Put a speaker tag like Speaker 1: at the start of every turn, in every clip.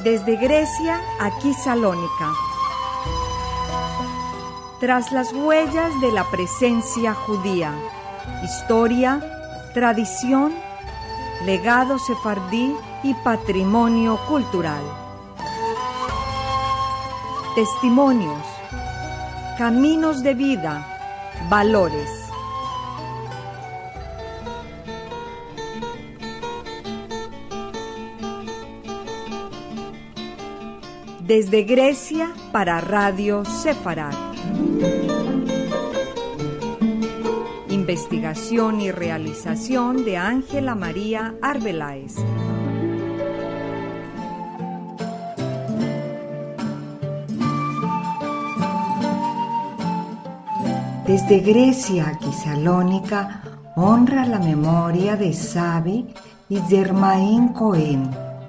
Speaker 1: Desde Grecia, aquí Salónica. Tras las huellas de la presencia judía, historia, tradición, legado sefardí y patrimonio cultural. Testimonios, caminos de vida, valores. Desde Grecia para Radio Sefarad. Investigación y realización de Ángela María Arbeláez.
Speaker 2: Desde Grecia aquí Salónica honra la memoria de Savi y Germain Cohen.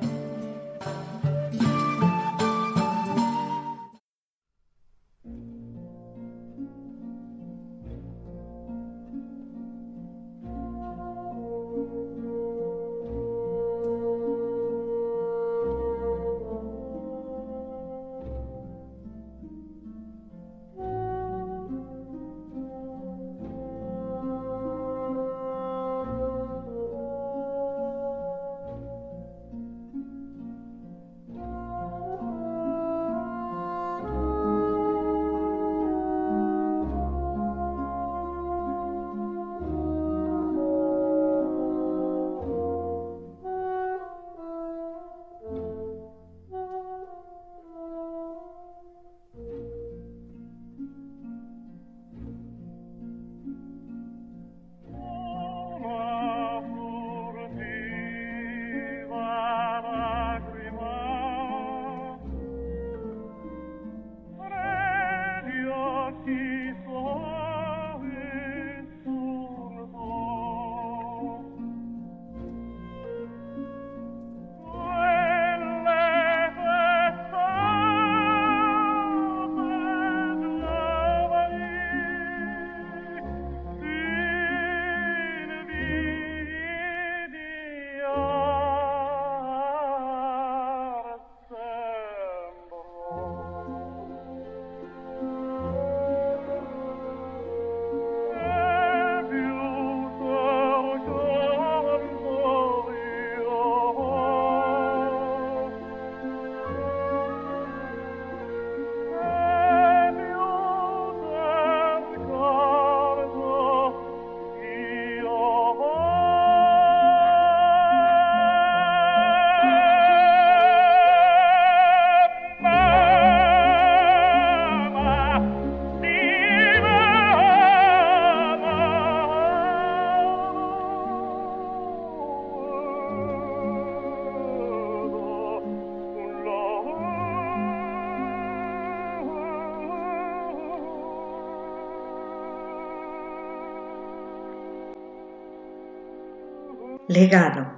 Speaker 2: Legado.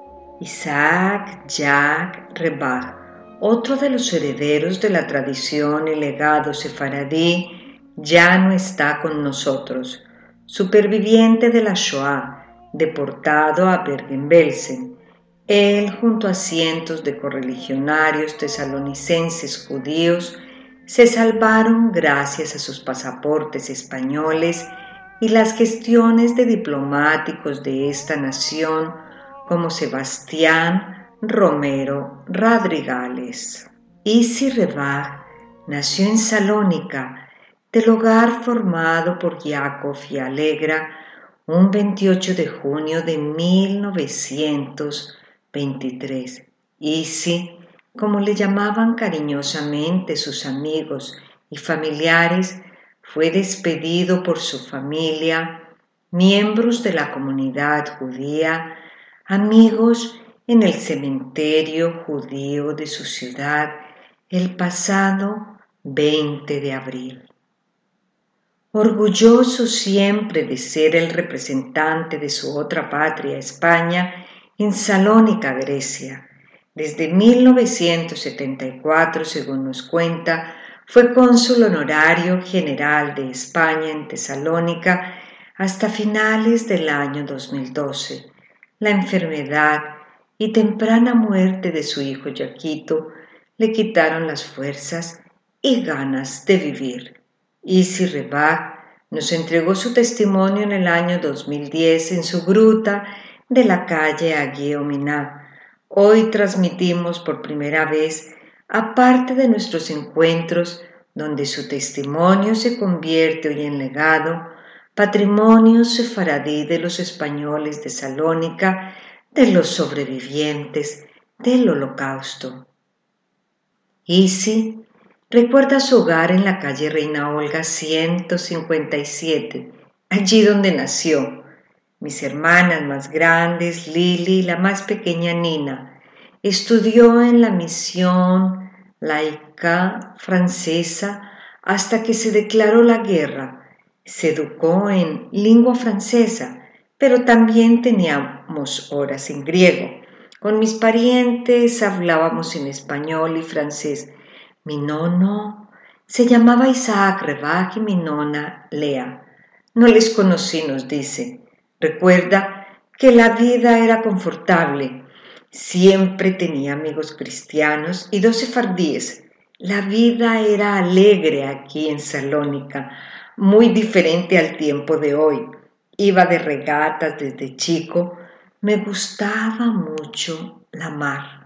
Speaker 2: Isaac Jacques Rebach, otro de los herederos de la tradición y legado sefaradí, ya no está con nosotros. Superviviente de la Shoah, deportado a Bergen-Belsen, él junto a cientos de correligionarios tesalonicenses judíos se salvaron gracias a sus pasaportes españoles y las gestiones de diplomáticos de esta nación como Sebastián Romero Radrigales. Isi Rebach nació en Salónica, del hogar formado por Jacob y Alegra, un 28 de junio de 1923. Isi, como le llamaban cariñosamente sus amigos y familiares, fue despedido por su familia, miembros de la comunidad judía, amigos en el cementerio judío de su ciudad el pasado 20 de abril. Orgulloso siempre de ser el representante de su otra patria, España, en Salónica, Grecia. Desde 1974, según nos cuenta, fue cónsul honorario general de España en Tesalónica hasta finales del año 2012. La enfermedad y temprana muerte de su hijo Yaquito le quitaron las fuerzas y ganas de vivir. Isi Rebach nos entregó su testimonio en el año 2010 en su gruta de la calle Aguiominá. Hoy transmitimos por primera vez, aparte de nuestros encuentros, donde su testimonio se convierte hoy en legado, patrimonio sefaradí de los españoles de Salónica, de los sobrevivientes del Holocausto. Isi recuerda su hogar en la calle Reina Olga 157, allí donde nació. Mis hermanas más grandes, Lili y la más pequeña Nina, estudió en la misión laica francesa hasta que se declaró la guerra. Se educó en lengua francesa, pero también teníamos horas en griego. Con mis parientes hablábamos en español y francés. Mi nono se llamaba Isaac Rebach y mi nona Lea. No les conocí, nos dice. Recuerda que la vida era confortable. Siempre tenía amigos cristianos y 2 sefardíes. La vida era alegre aquí en Salónica, muy diferente al tiempo de hoy. Iba de regatas desde chico. Me gustaba mucho la mar.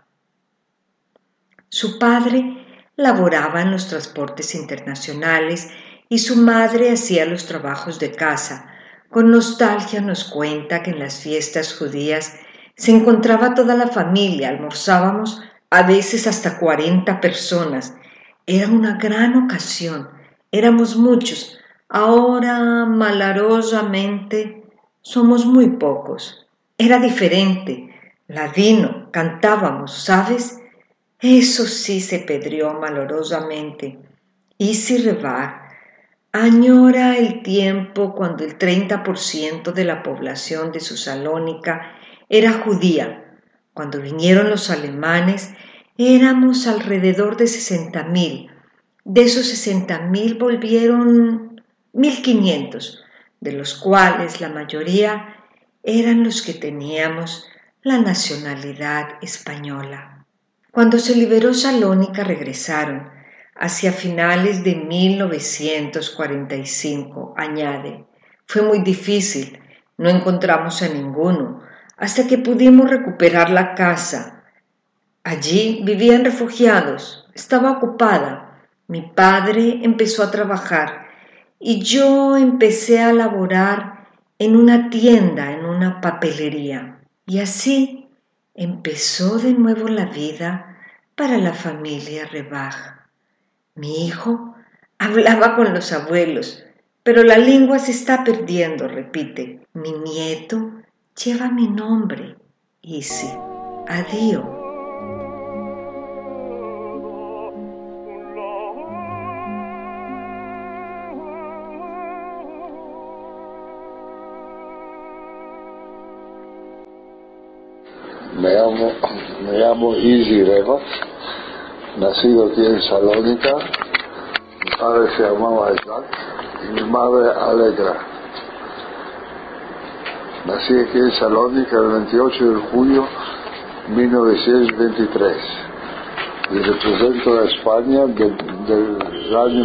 Speaker 2: Su padre laboraba en los transportes internacionales y su madre hacía los trabajos de casa. Con nostalgia nos cuenta que en las fiestas judías se encontraba toda la familia, almorzábamos a veces hasta 40 personas. Era una gran ocasión, éramos muchos. Ahora, malarosamente, somos muy pocos. Era diferente, ladino, cantábamos, ¿sabes? Eso sí se pedrió malorosamente. Isi Rebach añora el tiempo cuando el 30% de la población de su Salónica era judía. Cuando vinieron los alemanes éramos alrededor de 60.000. De esos 60.000 volvieron 1.500, de los cuales la mayoría eran los que teníamos la nacionalidad española. Cuando se liberó Salónica regresaron, hacia finales de 1945, añade. Fue muy difícil, no encontramos a ninguno, hasta que pudimos recuperar la casa. Allí vivían refugiados, estaba ocupada. Mi padre empezó a trabajar y yo empecé a laborar en una tienda, en una papelería. Y así empezó de nuevo la vida para la familia Rebach. Mi hijo hablaba con los abuelos, pero la lengua se está perdiendo, repite. Mi nieto lleva mi nombre, Isi. Adiós.
Speaker 3: Me llamo Isi Rebach, nacido aquí en Salónica. Mi padre se llamaba Isaac y mi madre Alegra. Nací aquí en Salónica el 28 de julio de 1923 y represento a España del año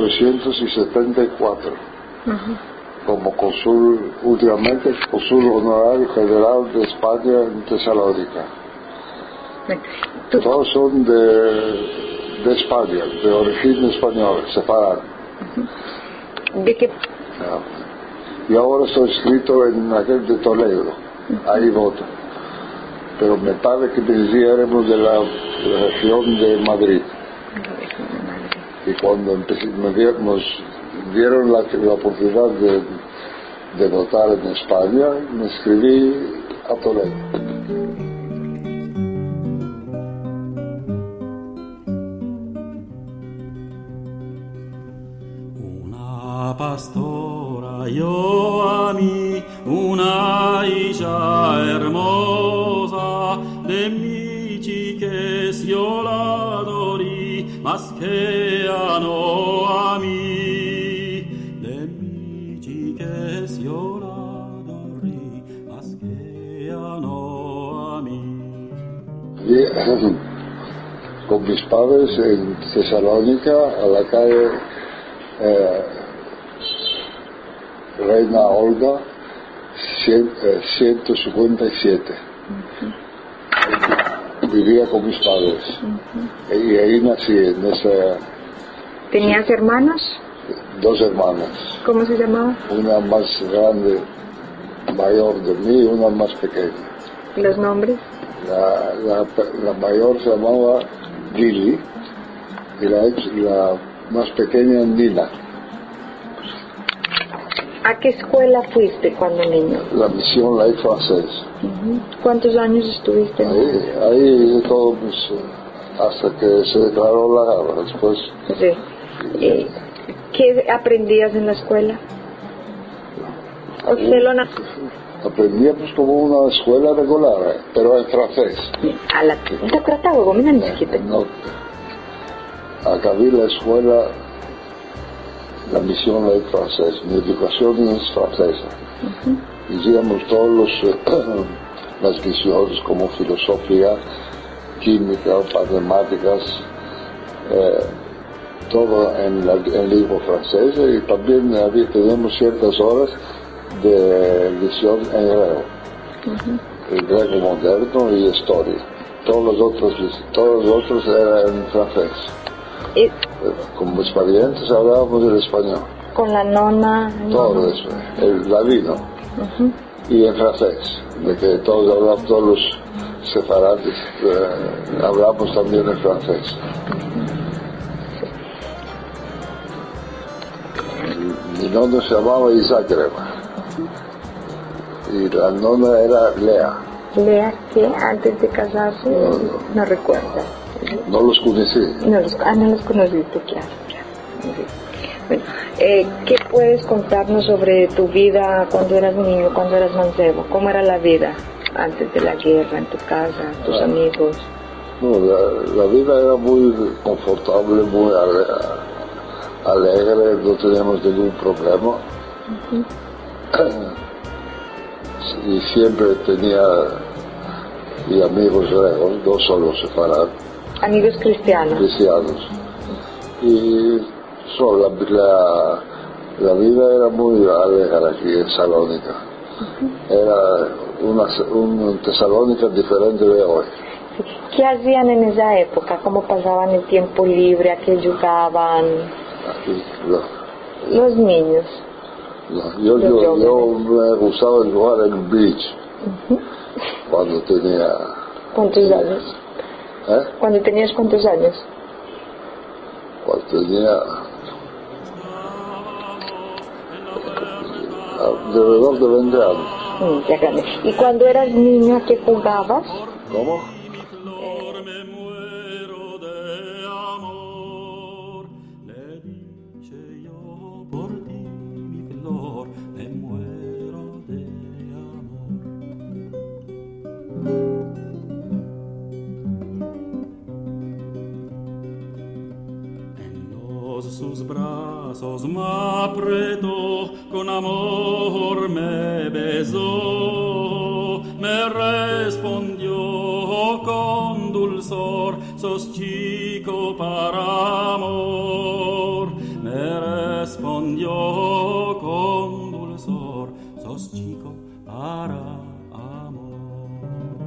Speaker 3: 1974 como cónsul, últimamente cónsul honorario general de España en Tesalónica. Todos son de España, de origen español, separados.
Speaker 2: ¿De qué?
Speaker 3: Y ahora estoy inscrito en aquel de Toledo, ahí voto. Pero me parece que éramos de la región de Madrid. Y cuando nos dieron la oportunidad de votar en España, me inscribí a Toledo.
Speaker 4: Pastora io ami, una hija hermosa, de amici che io l'adori, mas che no ami, de amici che io l'adori, mas che no ami.
Speaker 3: con mis padres en Tesalónica, a la calle Reina Olga 157. Vivía con mis padres. Y ahí nací en esa...
Speaker 2: ¿Tenías hermanos?
Speaker 3: 2 hermanas.
Speaker 2: ¿Cómo se llamaba?
Speaker 3: Una más grande, mayor de mí, y una más pequeña.
Speaker 2: ¿Y los nombres?
Speaker 3: La mayor se llamaba Lili y la más pequeña Nina.
Speaker 2: ¿A qué escuela fuiste cuando niño?
Speaker 3: La misión Laic Francés.
Speaker 2: ¿Cuántos años estuviste?
Speaker 3: Ahí hice todo, pues, hasta que se declaró la guerra. Después.
Speaker 2: Sí. ¿Qué aprendías en la escuela?
Speaker 3: Aprendíamos como una escuela regular, pero en francés. No. Acabé la escuela, la misión Laic Francés. Mi educación es francesa. Hacíamos todos las misiones como filosofía, química, matemáticas, todo en lengua francesa, y también teníamos ciertas horas de misión en griego, el griego moderno y historia. Todos los otros eran en francés. Como expedientes hablábamos el español.
Speaker 2: Con la nona.
Speaker 3: Todo eso, el ladino. Y en francés, de que todos los sefaradis hablamos también en francés. Mi nonna se llamaba Isaac y la nonna era Lea.
Speaker 2: ¿Lea qué? ¿Antes de casarse? No recuerda.
Speaker 3: No los conocí.
Speaker 2: No los conociste, claro. Bueno, ¿qué puedes contarnos sobre tu vida cuando eras niño, cuando eras mancebo? ¿Cómo era la vida antes de la guerra, en tu casa, tus amigos?
Speaker 3: No, la vida era muy confortable, muy alegre, no teníamos ningún problema. Y siempre tenía amigos griegos, no solo separados.
Speaker 2: Amigos cristianos. Y la vida era muy alegre aquí en Salónica. Era una Tesalónica diferente de hoy. ¿Qué hacían en esa época? ¿Cómo pasaban el tiempo libre? ¿A qué jugaban?
Speaker 3: Aquí,
Speaker 2: los niños.
Speaker 3: Yo me gustaba jugar en el beach cuando tenía...
Speaker 2: ¿Cuántos años? ¿Cuando tenías cuántos años?
Speaker 3: Cuando tenía alrededor de 20 años.
Speaker 2: Ya grande. ¿Y cuando eras niño a qué jugabas?
Speaker 3: ¿Cómo?
Speaker 4: Sus brazos me apretó, con amor me besó, me respondió con dulzor, sos chico para amor. Me respondió con dulzor, sos chico para amor.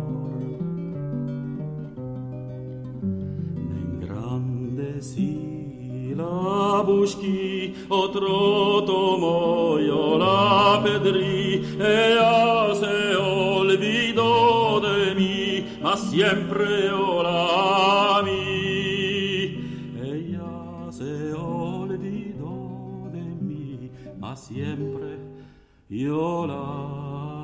Speaker 4: Me engrandecí la busqué, otro tomó, yo la pedrí, ella se olvidó de mí, mas siempre yo la amé. Ella se olvidó de mí, mas siempre yo la amé.